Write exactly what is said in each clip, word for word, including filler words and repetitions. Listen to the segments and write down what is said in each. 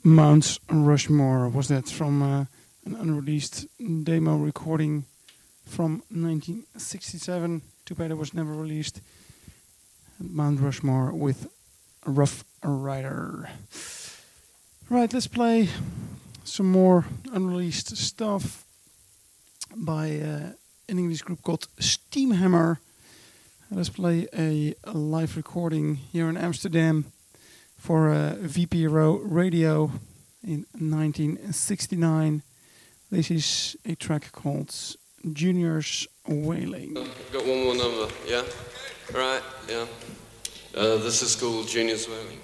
Mount Rushmore was that from uh, an unreleased demo recording from nineteen sixty-seven. Too bad it was never released. Mount Rushmore with Rough Rider. Right, let's play some more unreleased stuff by uh, an English group called Steamhammer. Let's play a, a live recording here in Amsterdam for uh, V P R O Radio in nineteen sixty-nine. This is a track called Junior's Wailing. I've got one more number, yeah? Right, yeah. Uh, this is called Junior's Wailing.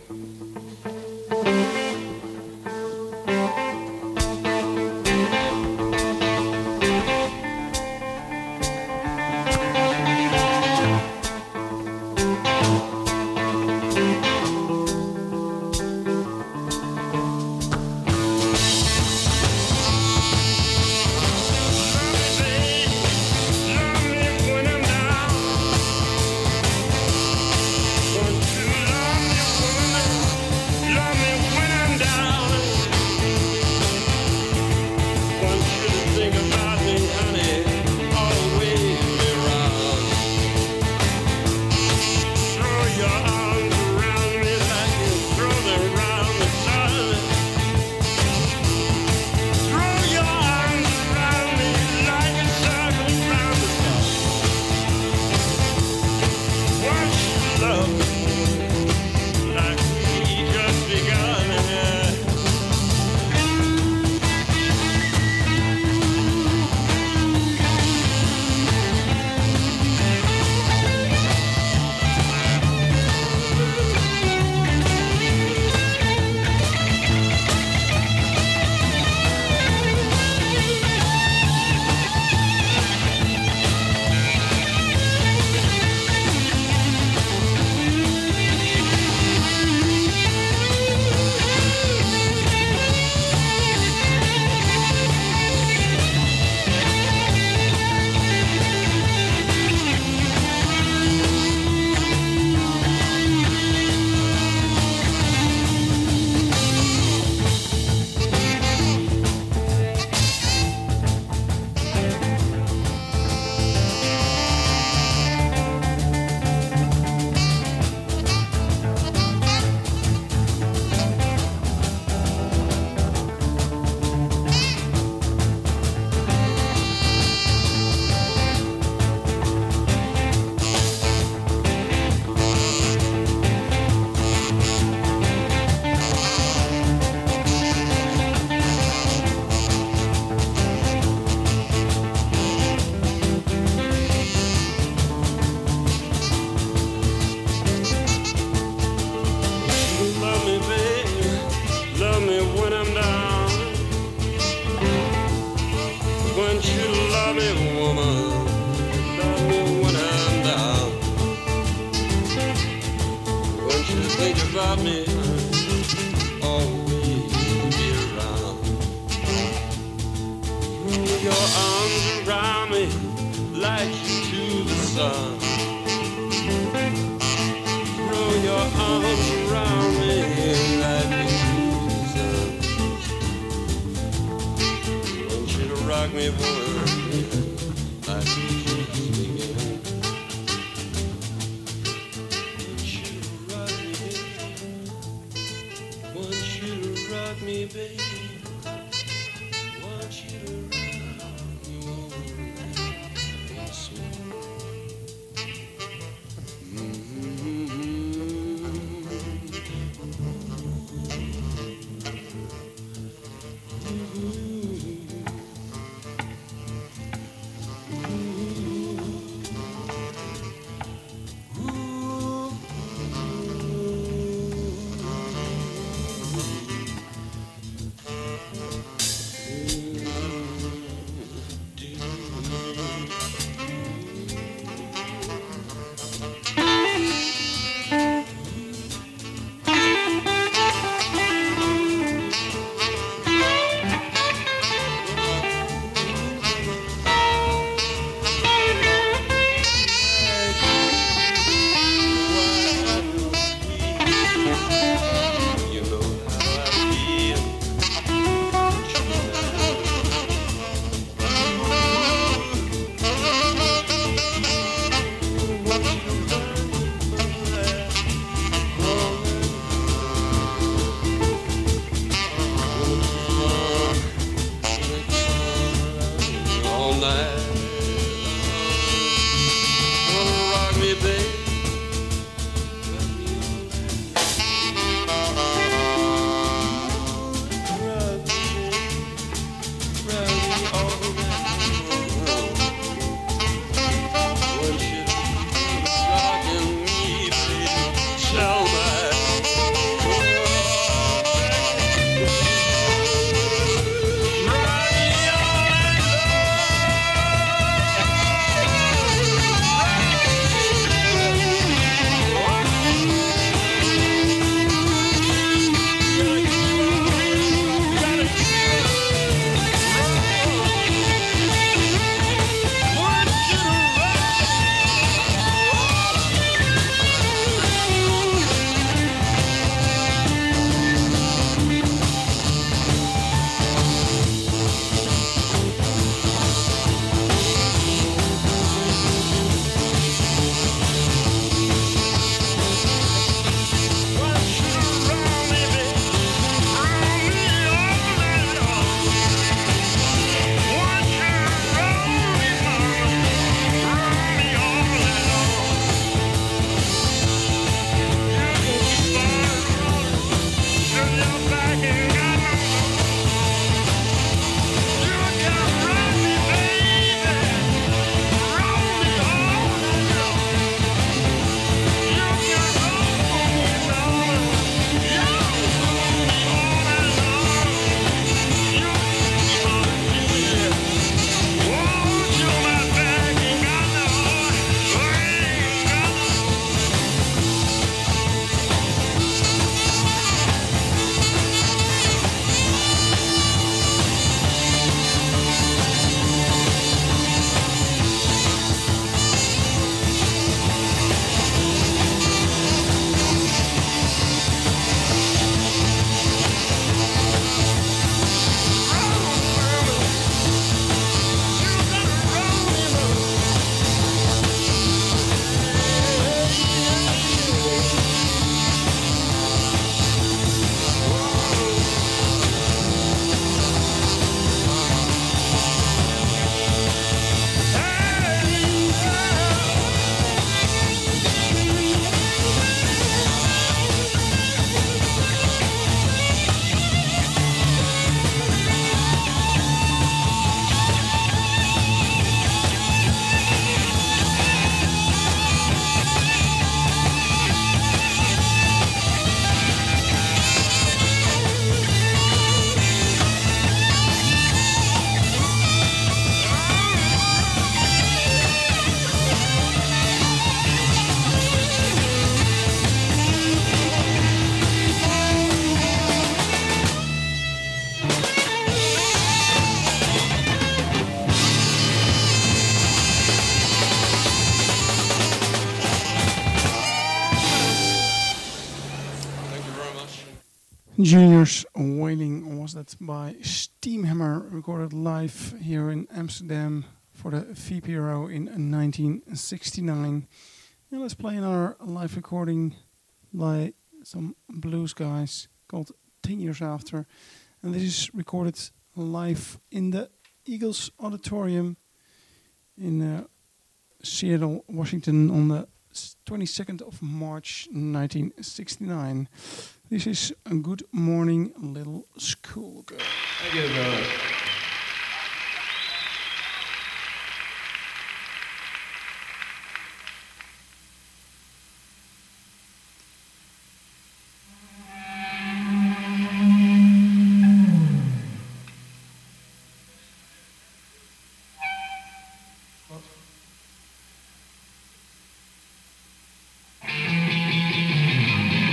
Junior's Wailing was that by Steamhammer, recorded live here in Amsterdam for the V P R O in nineteen sixty-nine. And let's play another live recording by some blues guys called ten years After. And this is recorded live in the Eagles Auditorium in uh, Seattle, Washington on the twenty-second of March nineteen sixty-nine. This is a Good Morning Little Schoolgirl. Thank you very much.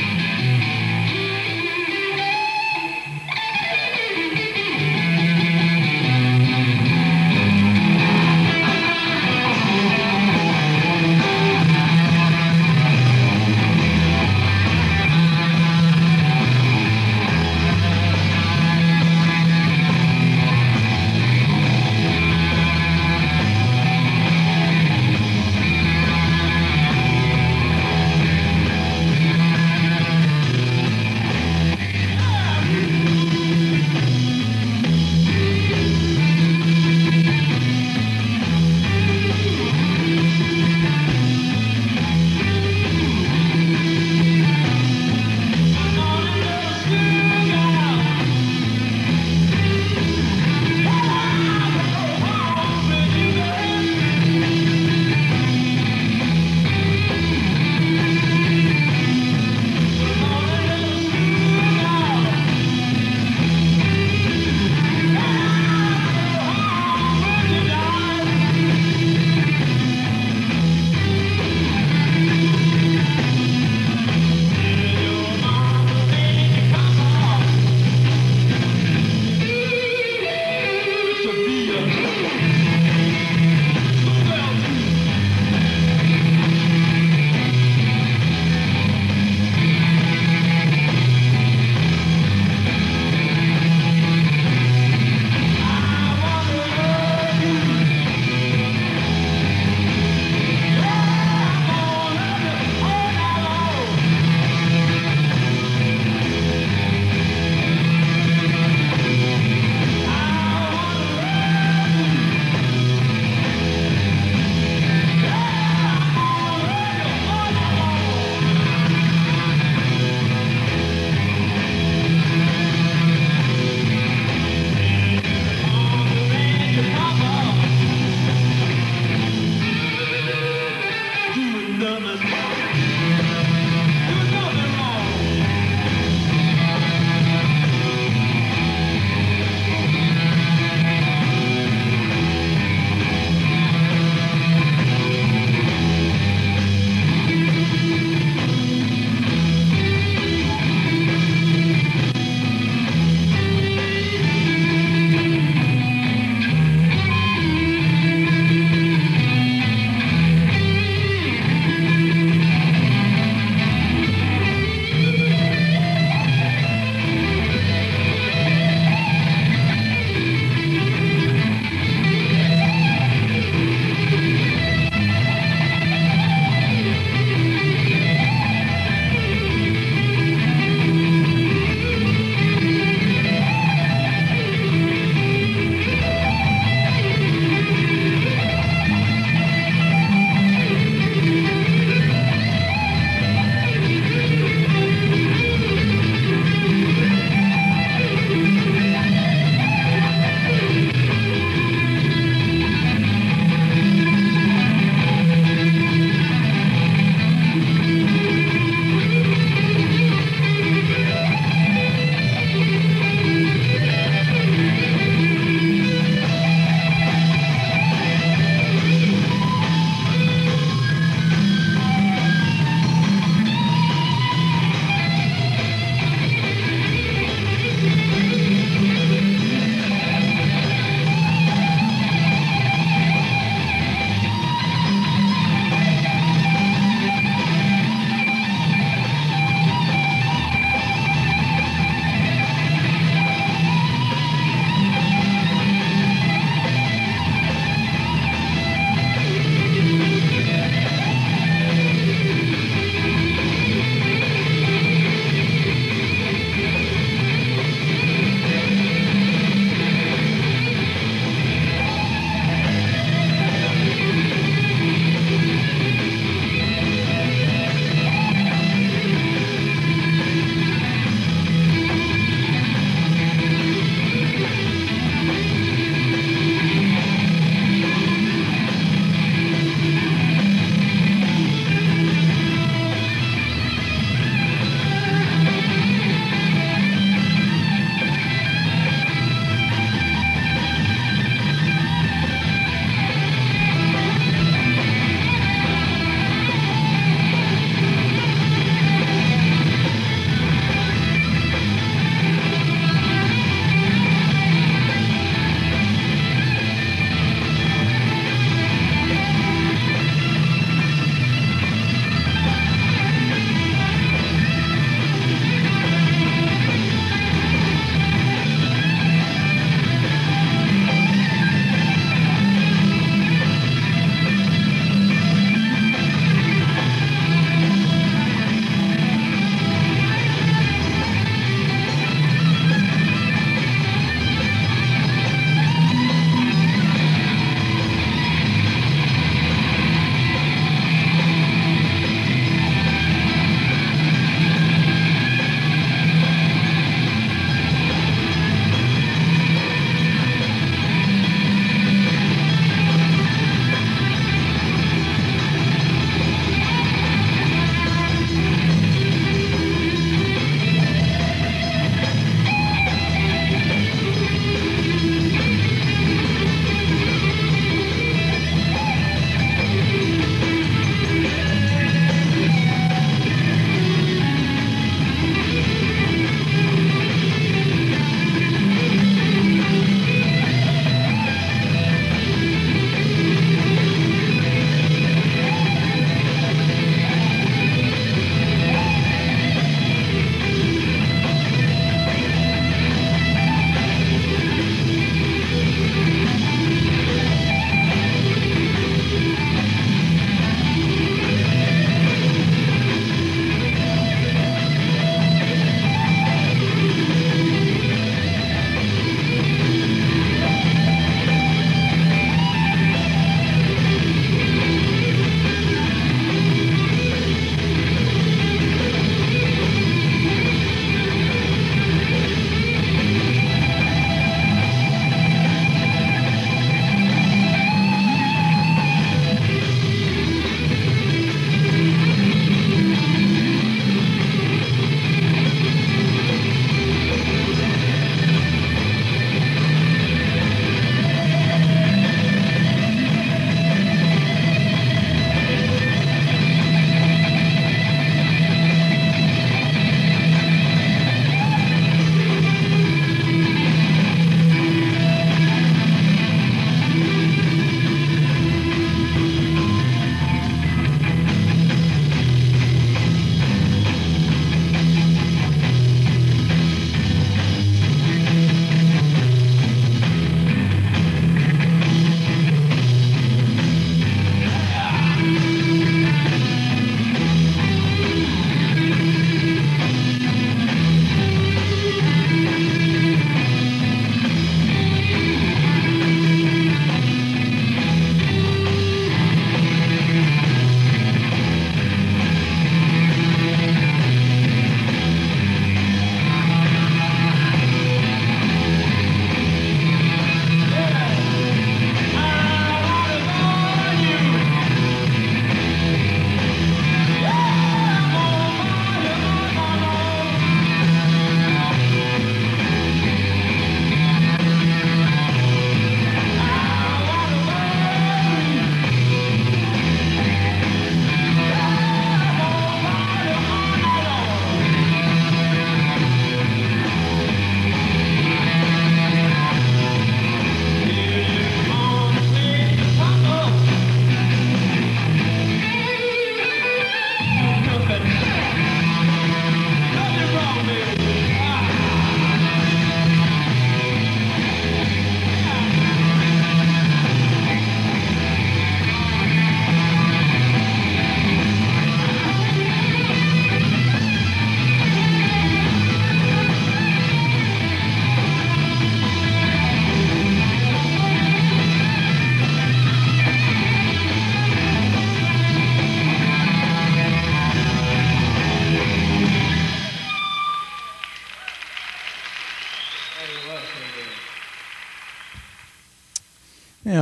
Thank you.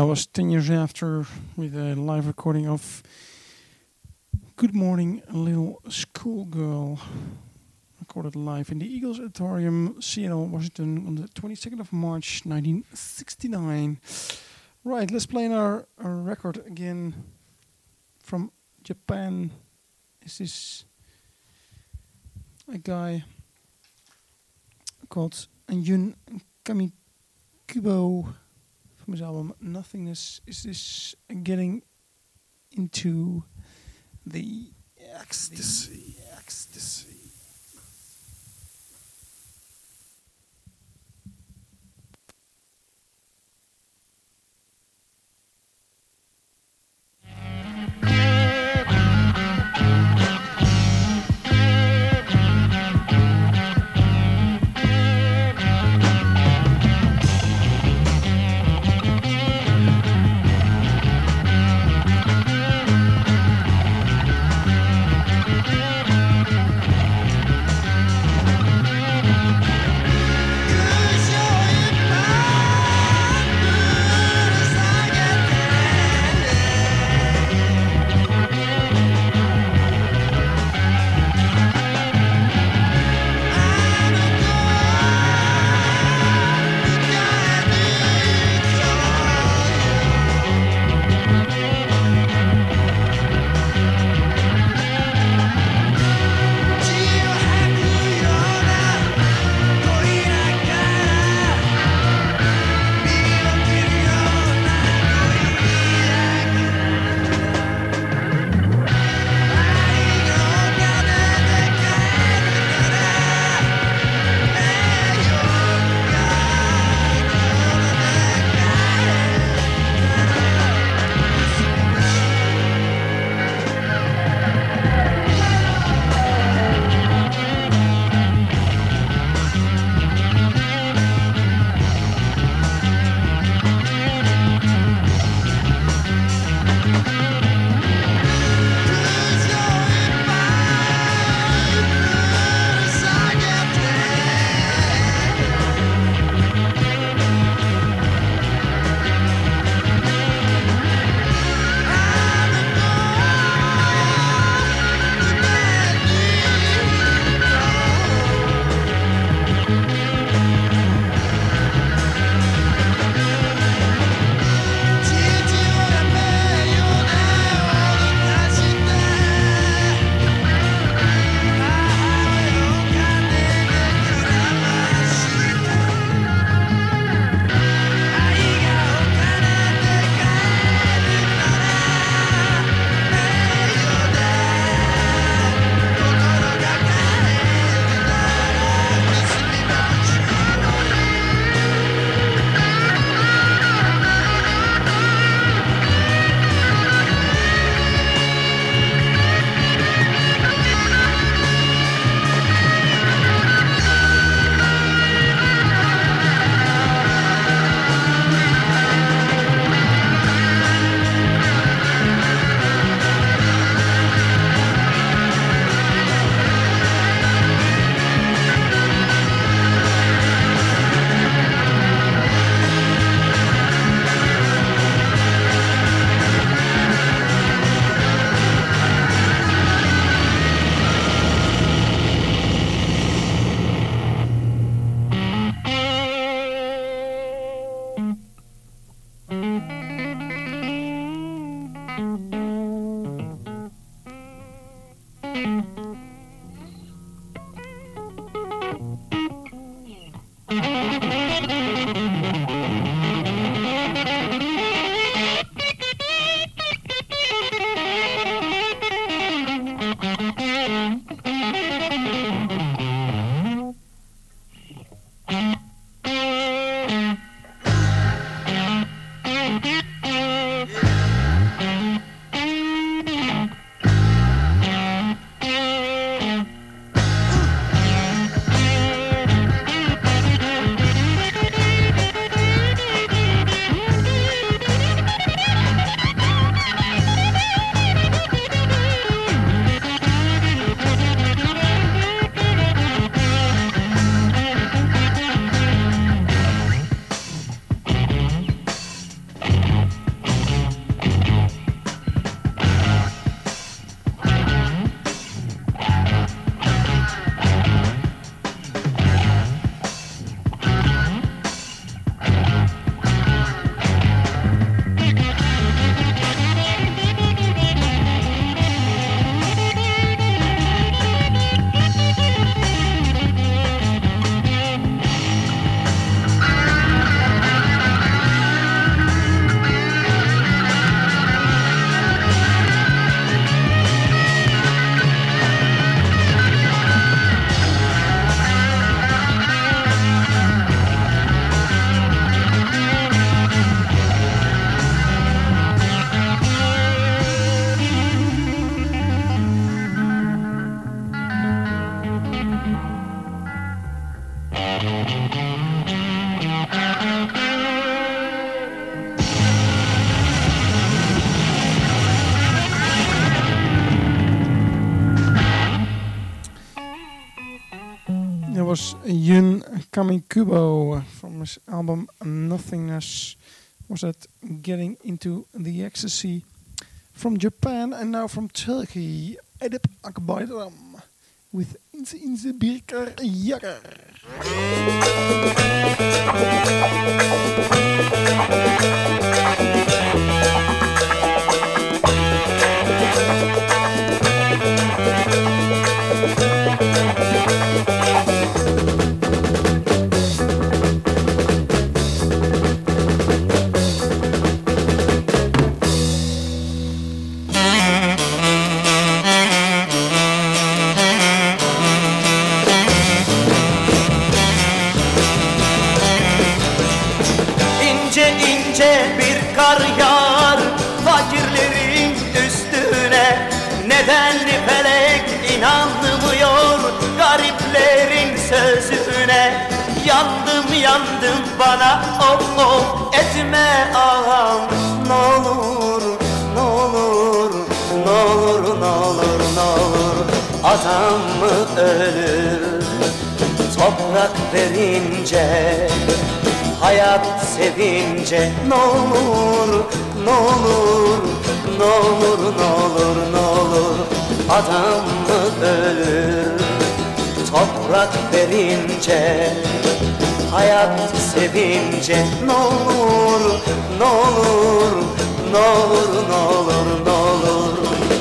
was ten years after with a live recording of Good Morning Little Schoolgirl, recorded live in the Eagles Auditorium, Seattle, Washington, on the twenty-second of March, nineteen sixty-nine. Right, let's play our, our record again from Japan. This is a guy called Yun Kamikubo from his album Nothingness. Is this getting into the ecstasy? Ecstasy. Thank was Yun Kamikubo from his album Nothingness. Was that Getting Into the Ecstasy? From Japan and now from Turkey, Edip Akbayram with Inze Inze Birkar Yagar. Kar yağar fakirlerin üstüne. Neden felek inanmıyor gariplerin sözüne? Yandım yandım bana of of etme ağam. N'olur n'olur n'olur n'olur n'olur. Adam mı ölür toprak verince, hayat sevince? N'olur, n'olur, n'olur, n'olur, n'olur. Adam mı ölür toprak verince, hayat sevince? N'olur, n'olur, n'olur, n'olur, n'olur.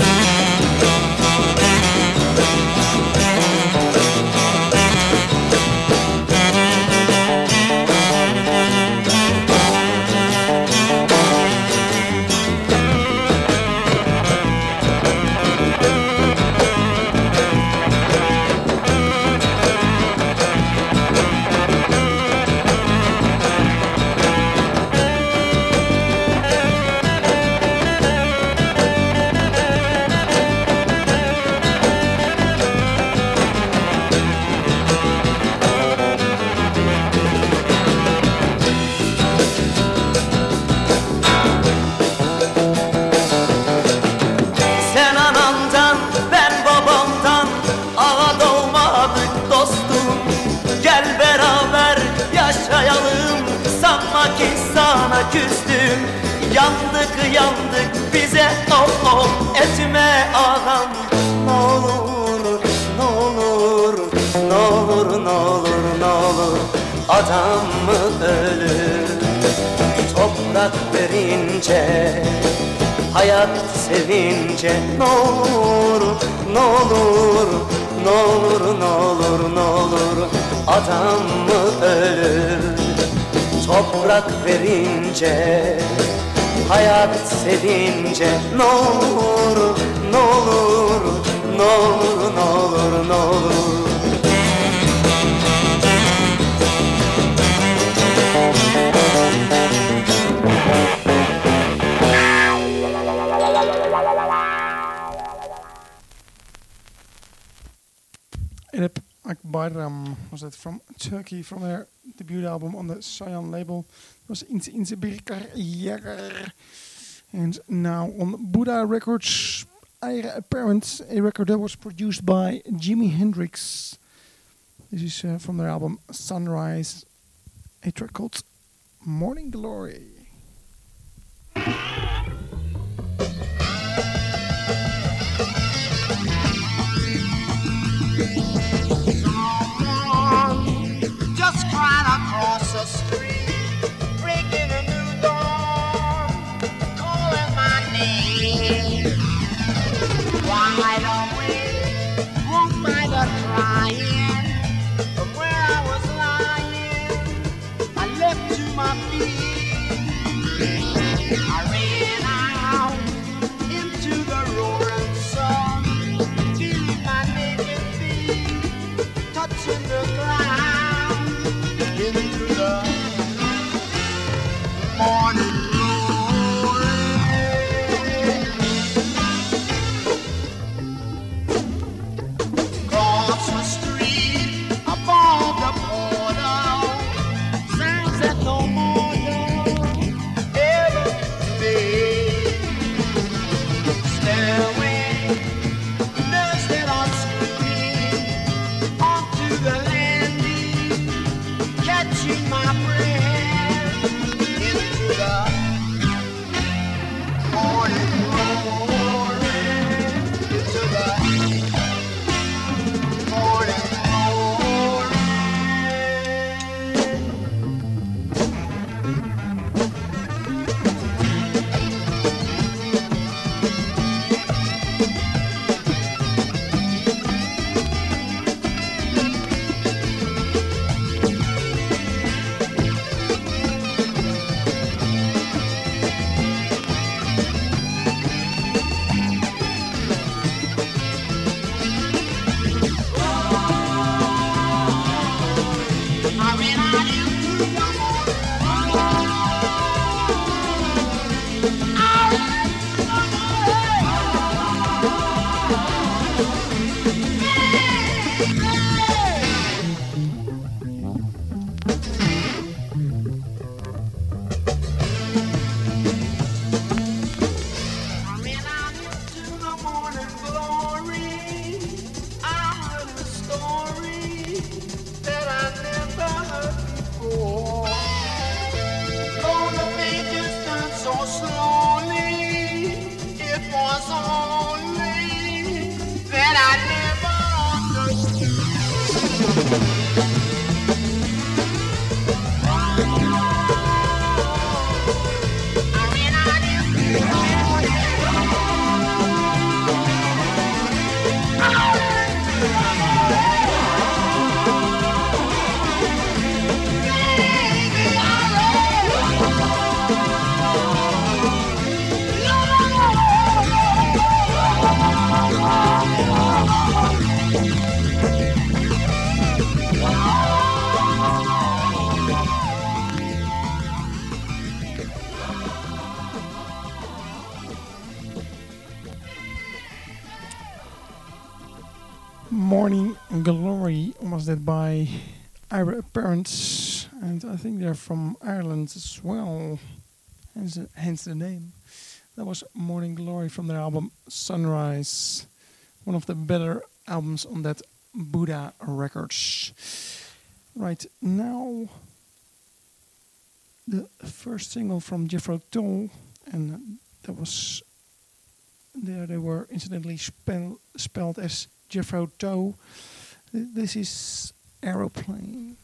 Küstüm, yandık yandık bize of of etme ağam. N'olur, n'olur, n'olur, n'olur, n'olur. Adam mı ölür toprak verince, hayat sevince? N'olur, n'olur, n'olur, n'olur, n'olur. Adam mı ölür toprak verince, hayat sevince? N'olur, n'olur, n'olur, n'olur, n'olur. Edip Akbayram was that from Turkey, from their debut album on the Cyan label. It was Inze Inze Birkar Yagar. And now on Buddha Records, Heir Apparent, a record that was produced by Jimi Hendrix. This is uh, from their album Sunrise, a track called Morning Glory. Just cried across the street, breaking a new dawn, calling my name. Wide awake, woke by the crying, from where I was lying, I leapt to my feet. I ran out into the roaring sun, feeling my naked feet touching the ground, into the morning glory. Across the street, above the portal, sounds that no more know. Morning Glory was that by Ira Parents, and I think they're from Ireland as well, hence, hence the name. That was Morning Glory from their album Sunrise, one of the better albums on that Buddha Records. Right now, the first single from Jethro Tull, and that was there. They were incidentally spell, spelled as Jethro Tull. This is Aeroplane.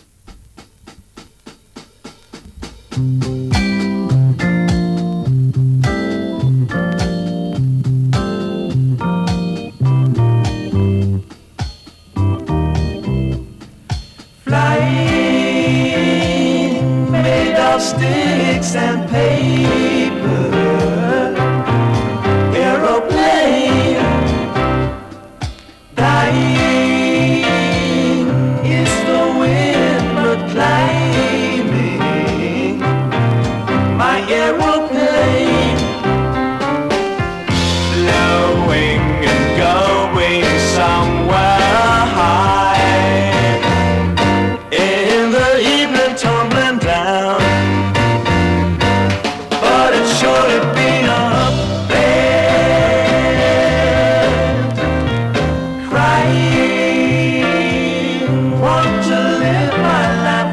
Flying made of sticks and paper, aeroplane. Dying is the wind, but climbing my aeroplane. Blowing and going somewhere high, in the evening tumbling down, but it surely be up there, crying, want to live my life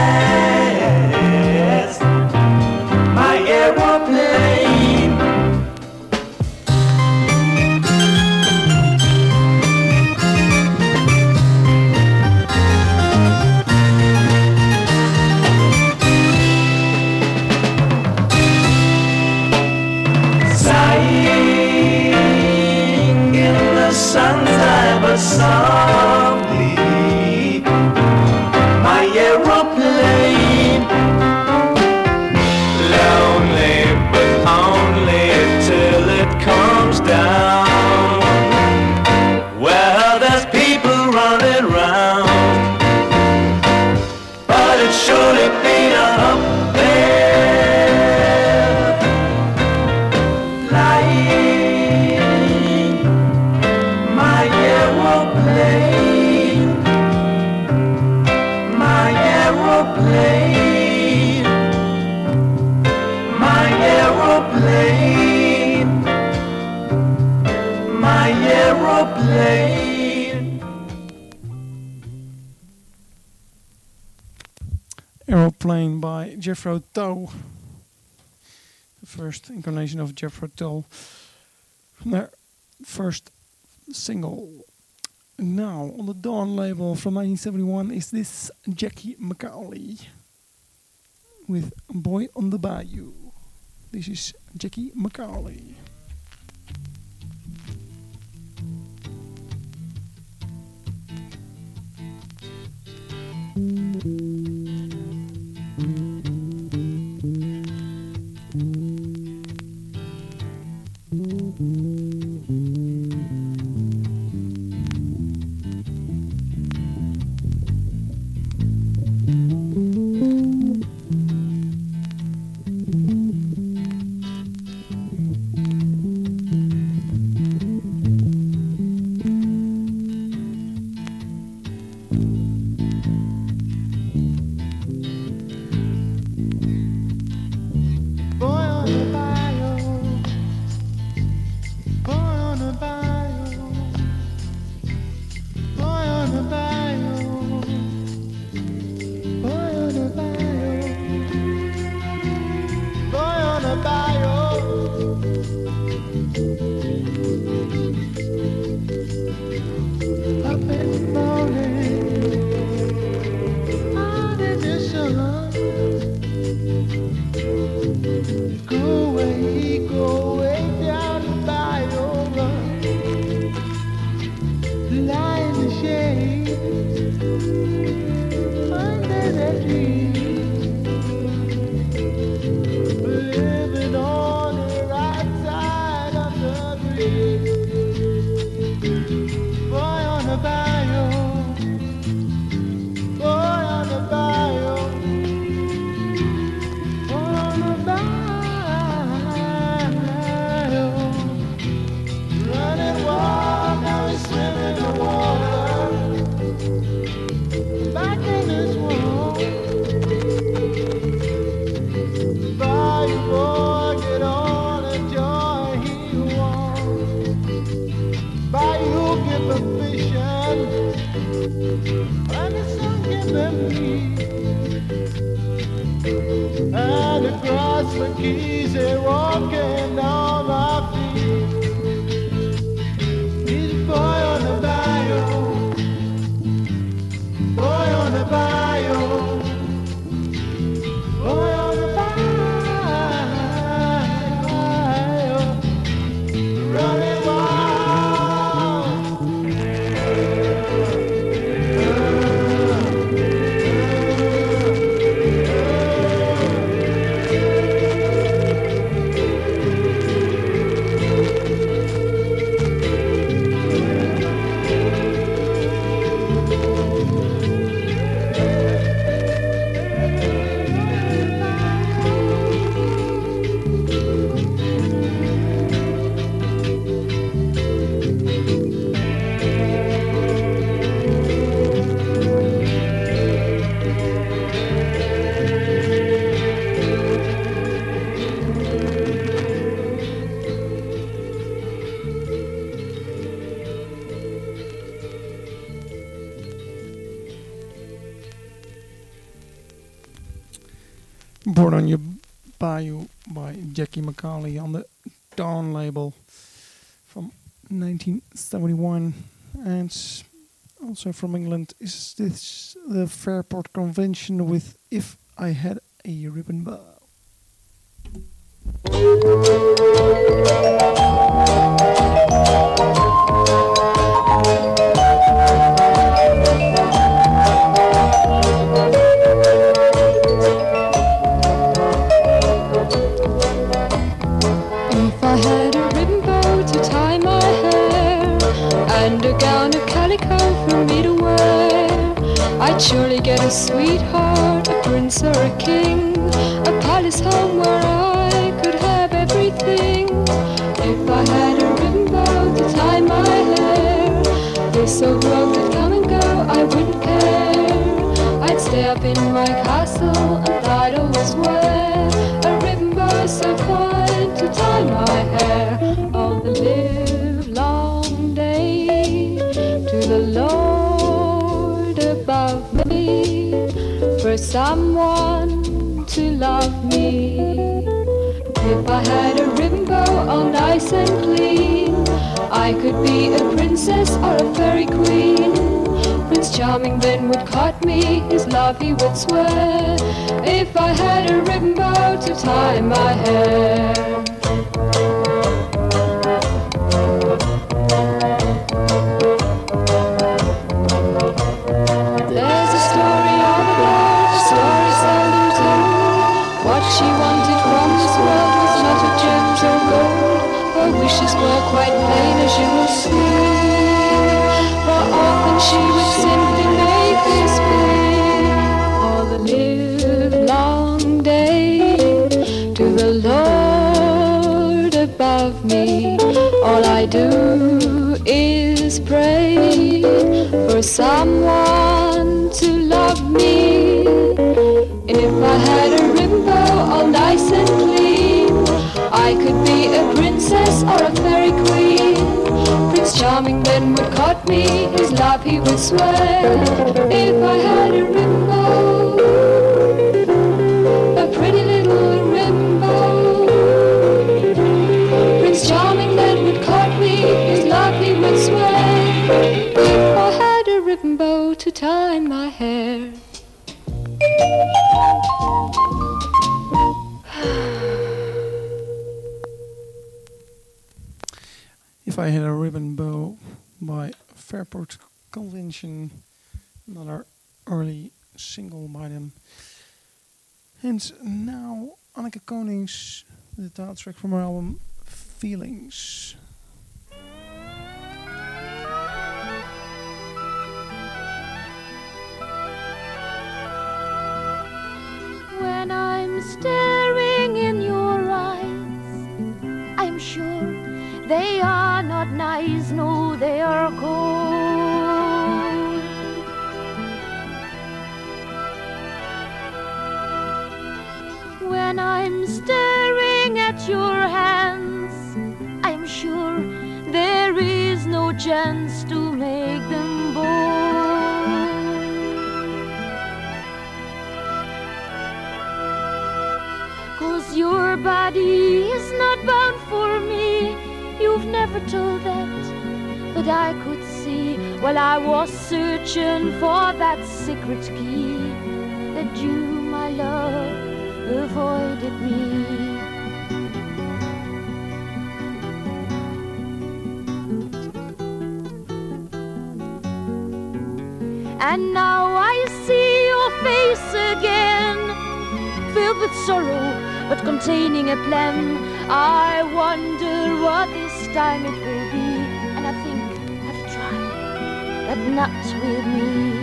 fast, my aeroplane. Sighing in the sunshine, but softly, my aeroplane. Lonely, but only till it comes down, well, there's people running round, but it surely be up there, flying my aeroplane, my aeroplane, my aeroplane, my aeroplane. Aeroplane by Jethro Tull. The first incarnation of Jethro Tull from their first single. Now, on the Dawn label from nineteen seventy-one is this Jackie McCauley with Boy on the Bayou. This is Jackie McCauley. suspicion, and it's sunken memory. And across the keys, they're walking down my feet. He's a boy on the bayou, boy on the bayou, boy on the bayou, running wild. Born on Your Bayou by Jackie McCauley on the Dawn label from nineteen seventy-one. And also from England is this the Fairport Convention with If I Had a Ribbon Bow. If I had a ribbon bow to tie my hair and a gown of calico for me to wear, I'd surely get a sweetheart, a prince or a king, a palace home where I could have everything. If I had a ribbon bow to tie my hair, this old road would come and go, I wouldn't care. I'd stay up in my castle and I'd always wear a ribbon bow so fine to tie my hair all the live long day to the Lord above me, for someone to love me. If I had a ribbon bow all nice and clean, I could be a princess or a fairy queen. Prince Charming then would court me, his love he would swear, if I had a ribbon bow to tie my hair. There's a story all about, a story seldom told. What she wanted from this world was not of gems or gold. Her wishes were quite plain as you will see, for often she would simply make this plea all the live long day to the Lord above me. All I do is pray for someone to love me. If I had a ribbon bow all nice and clean, I could be a princess or a fairy queen. Prince Charming then would court me, his love he would swear, if I had a ribbon bow, a pretty little ribbon bow. Prince Charming then would court me, his love he would swear, if I had a ribbon bow to tie my hair. If I Had a Ribbon Bow by Fairport Convention, another early single by them. And now Anneke Konings, the titeltrack from her album Feelings. When I'm staring in your eyes, I'm sure they are not nice, no, they are cold. When I'm staring at your hands, I'm sure there is no chance to make Daddy is not bound for me. You've never told that, but I could see while I was searching for that secret key that you, my love, avoided me. And now I see your face again, filled with sorrow, but containing a plan. I wonder what this time it will be, and I think I've tried, but not with me.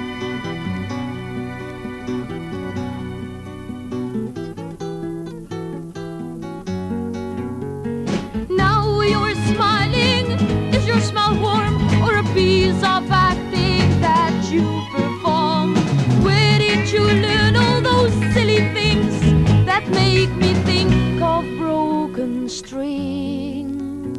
Now you're smiling, is your smile warm, or a piece of acting that you perform? Where did you learn all those silly things that make me think of broken strings?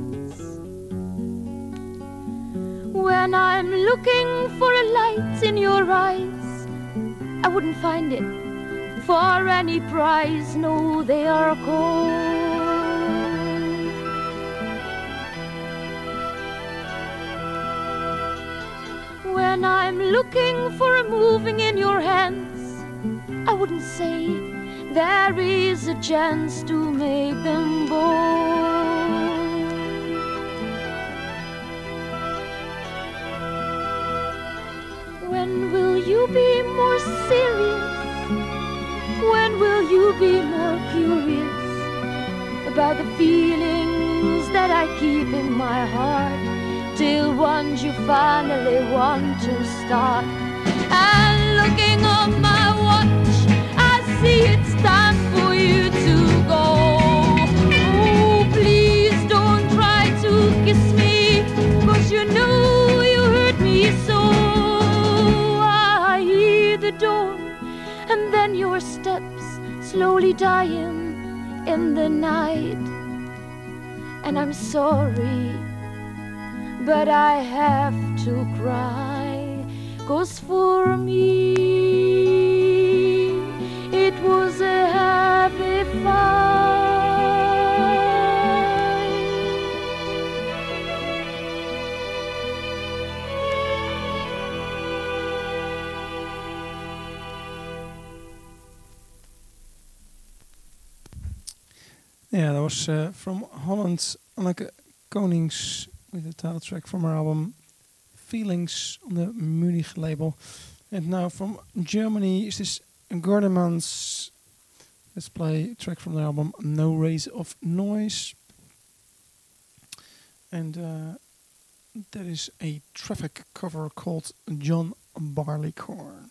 When I'm looking for a light in your eyes, I wouldn't find it for any prize. No, they are cold. When I'm looking for a moving in your hands, I wouldn't say there is a chance to make them bold. When will you be more serious? When will you be more curious about the feelings that I keep in my heart? Till once you finally want to start. And looking on my watch, I see it's time for you to go. Oh, please don't try to kiss me, 'cause you know you hurt me so. I hear the door, and then your steps slowly dying in the night. And I'm sorry, but I have to cry, 'cause for me it was a happy fight. Yeah, that was uh, from Holland, Anneke Konings, with the title track from her album Feelings on the Munich label. And now from Germany is this Gordemans. Let's play a track from the album No Raise of Noise. And uh, that is a Traffic cover called John Barleycorn.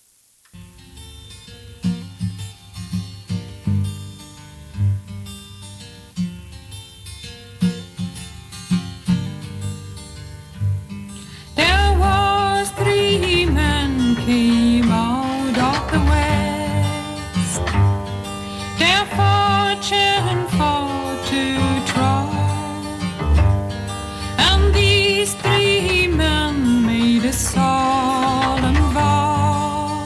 Came out of the west, their fortune for to try, and these three men made a solemn vow.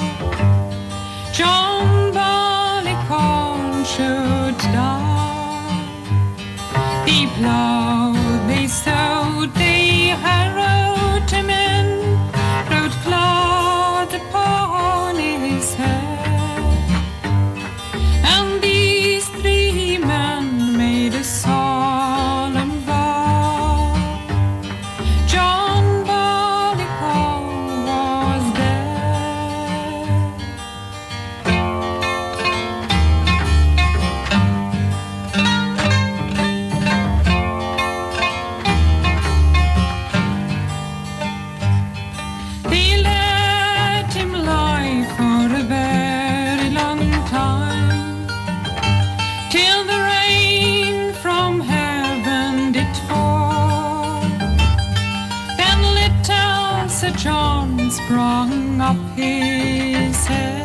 John Barleycorn should die. They plowed, they sowed, they harrowed him in, wrote cloth upon his head, and these three men made a solemn vow. John Barleycorn was dead. They let him lie for a very long time, till the rain from heaven did fall. Then little Sir John sprung up his head,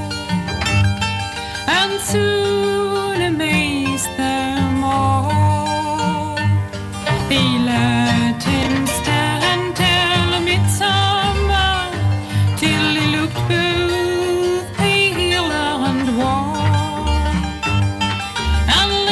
and soon amazed them all. They let him stand till midsummer, till he looked both pale and warm, and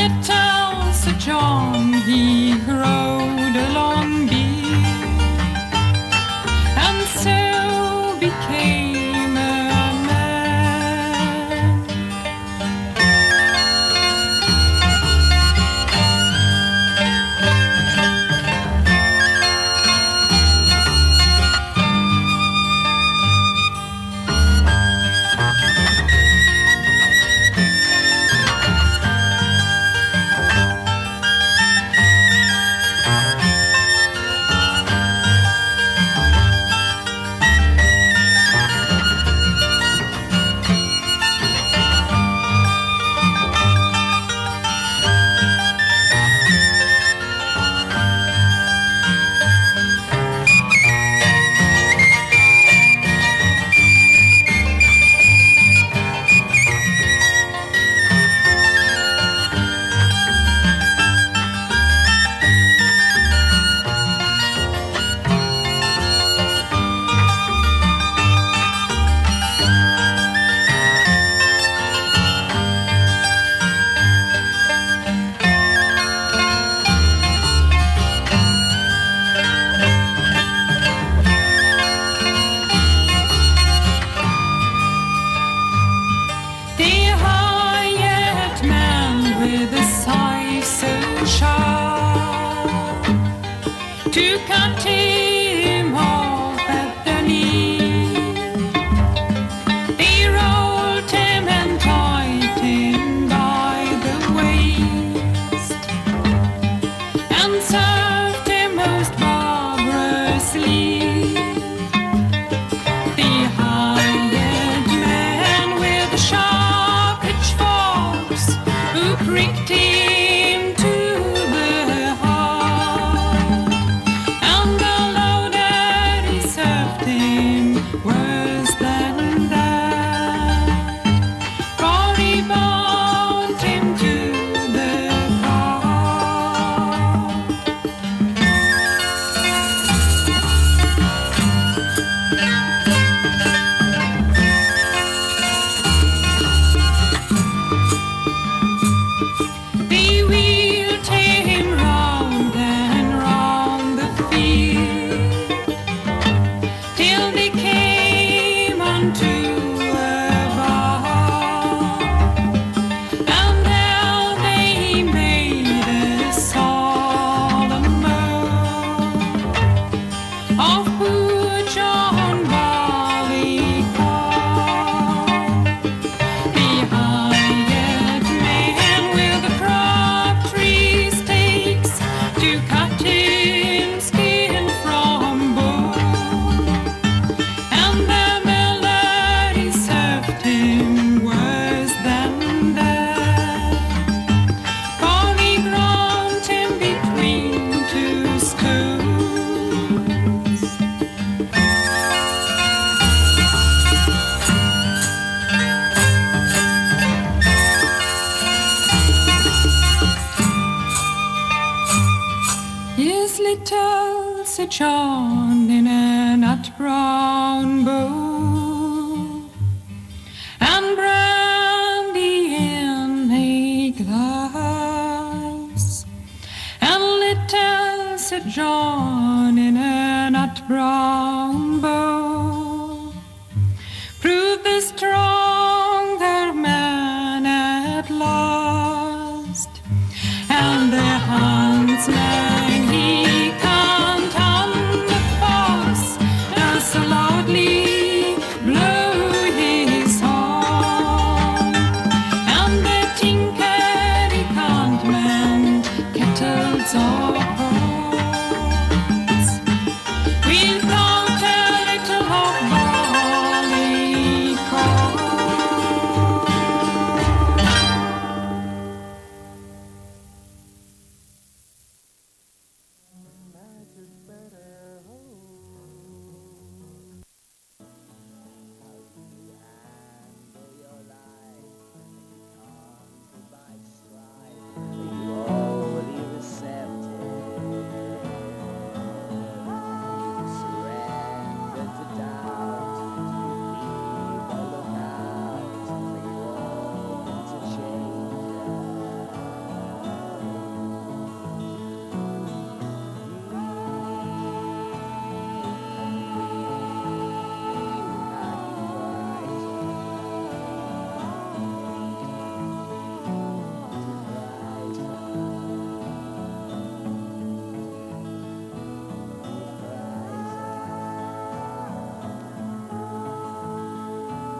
cut him off at the knee. They rolled him and tied him by the waist and served him most barbarously. The hired man with the sharp pitchforks who pricked him to the heart, and the load that he served him worse than that, for he bound him to the cart. They wheeled him round and round the field till they came unto a bar, and there they made a solemn oath of poor John Barleycorn. The hired man with the crop tree stakes to cut him skin from bone, and the melody served him worse than that, for he ground him between two schools. Yes, little Sir John in a nut brown bowl, and brandy in a glass, and little Sir John